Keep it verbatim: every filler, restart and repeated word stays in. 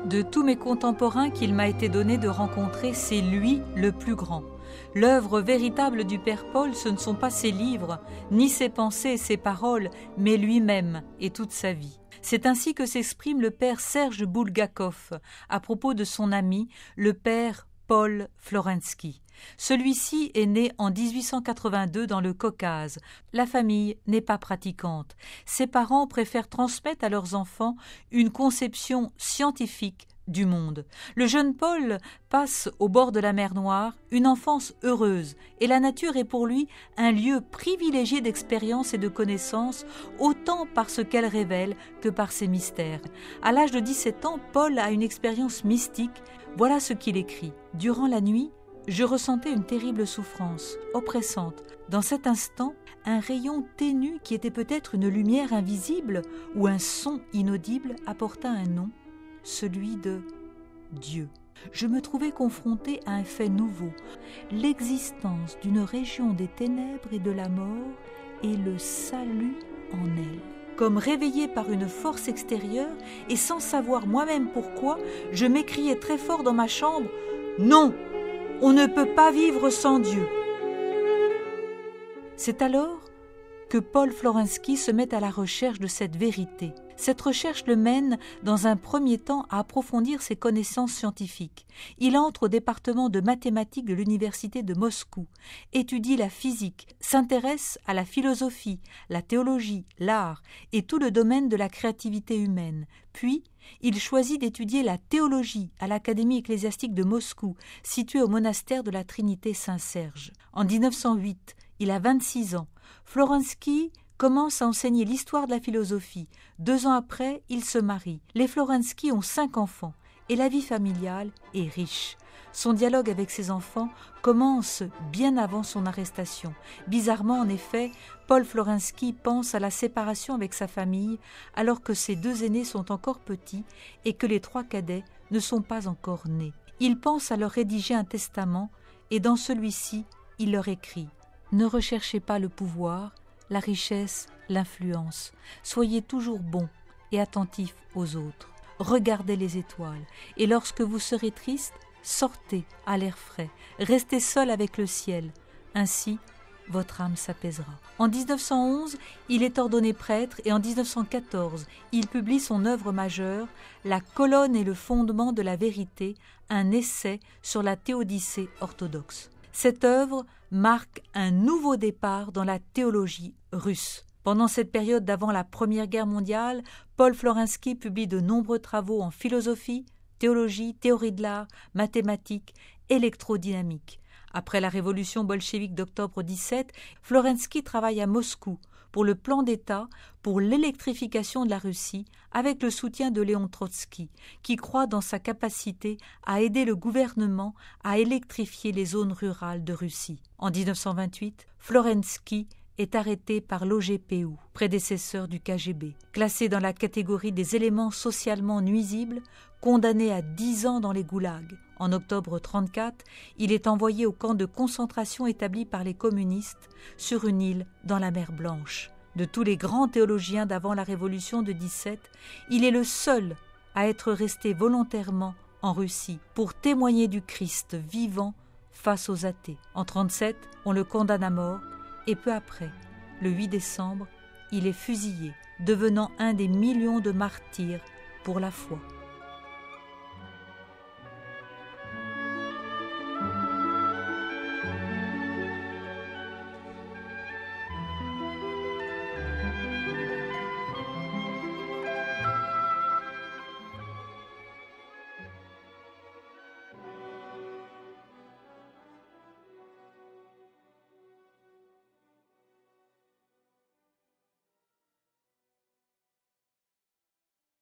De tous mes contemporains qu'il m'a été donné de rencontrer, c'est lui le plus grand. L'œuvre véritable du Père Paul, ce ne sont pas ses livres, ni ses pensées et ses paroles, mais lui-même et toute sa vie. C'est ainsi que s'exprime le Père Serge Boulgakov à propos de son ami, le Père Paul Florensky. Celui-ci est né en dix-huit cent quatre-vingt-deux dans le Caucase. La famille n'est pas pratiquante. Ses parents préfèrent transmettre à leurs enfants une conception scientifique du monde. Le jeune Paul passe au bord de la mer Noire une enfance heureuse et la nature est pour lui un lieu privilégié d'expérience et de connaissance, autant par ce qu'elle révèle que par ses mystères. À l'âge de dix-sept ans, Paul a une expérience mystique. Voilà ce qu'il écrit. « Durant la nuit, je ressentais une terrible souffrance, oppressante. Dans cet instant, un rayon ténu qui était peut-être une lumière invisible ou un son inaudible apporta un nom, celui de Dieu. Je me trouvais confronté à un fait nouveau, l'existence d'une région des ténèbres et de la mort et le salut en elle. Comme réveillé par une force extérieure et sans savoir moi-même pourquoi, je m'écriai très fort dans ma chambre « Non ! On ne peut pas vivre sans Dieu !» C'est alors que Paul Florensky se met à la recherche de cette vérité. Cette recherche le mène, dans un premier temps, à approfondir ses connaissances scientifiques. Il entre au département de mathématiques de l'université de Moscou, étudie la physique, s'intéresse à la philosophie, la théologie, l'art et tout le domaine de la créativité humaine. Puis, il choisit d'étudier la théologie à l'Académie ecclésiastique de Moscou, située au monastère de la Trinité Saint-Serge. En dix-neuf cent huit, il a vingt-six ans. Florensky commence à enseigner l'histoire de la philosophie. Deux ans après, il se marie. Les Florensky ont cinq enfants et la vie familiale est riche. Son dialogue avec ses enfants commence bien avant son arrestation. Bizarrement, en effet, Paul Florensky pense à la séparation avec sa famille alors que ses deux aînés sont encore petits et que les trois cadets ne sont pas encore nés. Il pense à leur rédiger un testament et dans celui-ci, il leur écrit « Ne recherchez pas le pouvoir, la richesse, l'influence. Soyez toujours bons et attentifs aux autres. Regardez les étoiles. Et lorsque vous serez triste, sortez à l'air frais. Restez seul avec le ciel. Ainsi, votre âme s'apaisera. » En dix-neuf cent onze, il est ordonné prêtre et en dix-neuf cent quatorze, il publie son œuvre majeure, La colonne et le fondement de la vérité, un essai sur la théodicée orthodoxe. Cette œuvre marque un nouveau départ dans la théologie russe. Pendant cette période d'avant la Première Guerre mondiale, Paul Florensky publie de nombreux travaux en philosophie, théologie, théorie de l'art, mathématiques, électrodynamique. Après la révolution bolchevique d'octobre dix-sept, Florensky travaille à Moscou pour le plan d'État pour l'électrification de la Russie avec le soutien de Léon Trotsky, qui croit dans sa capacité à aider le gouvernement à électrifier les zones rurales de Russie. En dix-neuf cent vingt-huit, Florensky est arrêté par l'O G P U, prédécesseur du K G B. Classé dans la catégorie des éléments socialement nuisibles, condamné à dix ans dans les goulags. En octobre trente-quatre, il est envoyé au camp de concentration établi par les communistes sur une île dans la mer Blanche. De tous les grands théologiens d'avant la Révolution de dix-sept, il est le seul à être resté volontairement en Russie pour témoigner du Christ vivant face aux athées. En trente-sept, on le condamne à mort et peu après, le huit décembre, il est fusillé, devenant un des millions de martyrs pour la foi.